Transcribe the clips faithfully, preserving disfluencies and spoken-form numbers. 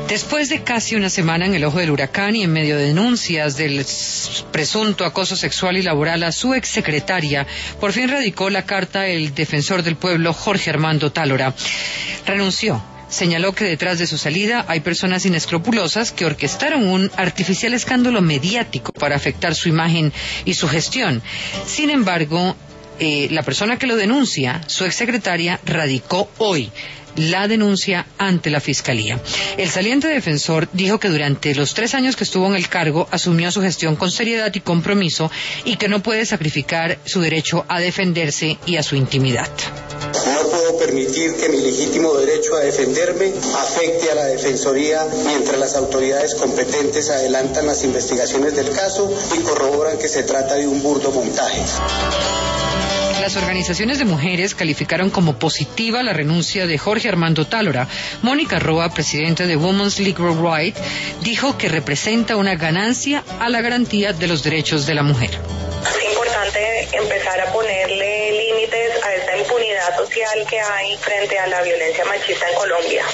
Después de casi una semana en el ojo del huracán y en medio de denuncias del presunto acoso sexual y laboral a su exsecretaria, por fin radicó la carta el defensor del pueblo Jorge Armando Tálora. Renunció. Señaló que detrás de su salida hay personas inescrupulosas que orquestaron un artificial escándalo mediático para afectar su imagen y su gestión. Sin embargo, eh, la persona que lo denuncia, su exsecretaria, radicó hoy la denuncia ante la Fiscalía. El saliente defensor dijo que durante los tres años que estuvo en el cargo asumió su gestión con seriedad y compromiso y que no puede sacrificar su derecho a defenderse y a su intimidad. No puedo permitir que mi legítimo derecho a defenderme afecte a la Defensoría mientras las autoridades competentes adelantan las investigaciones del caso y corroboran que se trata de un burdo montaje. Las organizaciones de mujeres calificaron como positiva la renuncia de Jorge Armando Tálora. Mónica Roa, presidenta de Women's Legal Right, dijo que representa una ganancia a la garantía de los derechos de la mujer. Es importante empezar a ponerle límites a esta impunidad social que hay frente a la violencia machista en Colombia.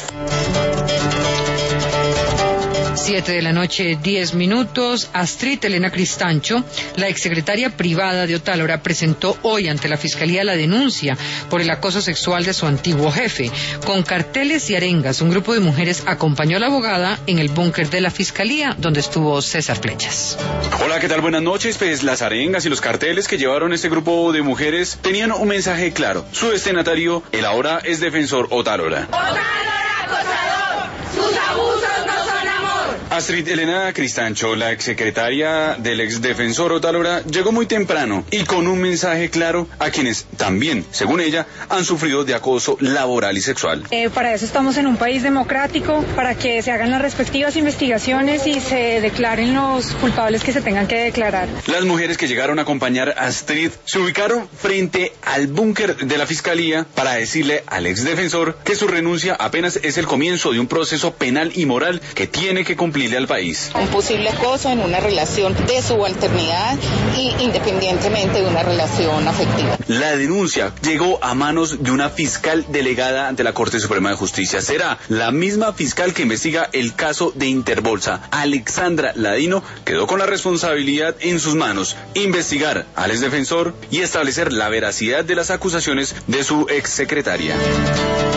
Siete de la noche, diez minutos. Astrid Elena Cristancho, la exsecretaria privada de Otálora, presentó hoy ante la Fiscalía la denuncia por el acoso sexual de su antiguo jefe. Con carteles y arengas, un grupo de mujeres acompañó a la abogada en el búnker de la Fiscalía, donde estuvo César Flechas. Hola, ¿qué tal? Buenas noches. Pues las arengas y los carteles que llevaron este grupo de mujeres tenían un mensaje claro. Su destinatario, el ahora es defensor Otálora. ¡Otálora, acosador! ¡Sus abusos no son amor! Astrid Elena Cristancho, la exsecretaria del exdefensor Otálora, llegó muy temprano y con un mensaje claro a quienes también, según ella, han sufrido de acoso laboral y sexual. Eh, para eso estamos en un país democrático, para que se hagan las respectivas investigaciones y se declaren los culpables que se tengan que declarar. Las mujeres que llegaron a acompañar a Astrid se ubicaron frente al búnker de la Fiscalía para decirle al exdefensor que su renuncia apenas es el comienzo de un proceso penal y moral que tiene que cumplirle al país. Un posible acoso en una relación de subalternidad y independientemente de una relación afectiva. La denuncia llegó a manos de una fiscal delegada ante la Corte Suprema de Justicia. Será la misma fiscal que investiga el caso de Interbolsa. Alexandra Ladino quedó con la responsabilidad en sus manos: investigar al exdefensor y establecer la veracidad de las acusaciones de su exsecretaria.